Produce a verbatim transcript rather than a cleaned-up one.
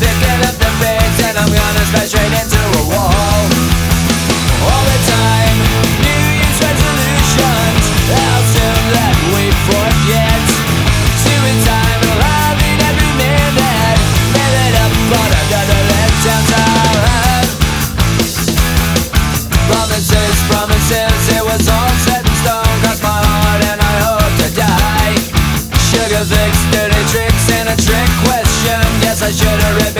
sticking up the bigs, and I'm gonna smash right into a wall. All the time, New Year's resolutions, how soon that we forget. Two in time, and loving every minute, live it up on another letdown time. Promises, promises, it was all set in stone. Cross my heart and I hope to die. Sugar fix, dirty tricks, and a trick question. Yes, I should've ripped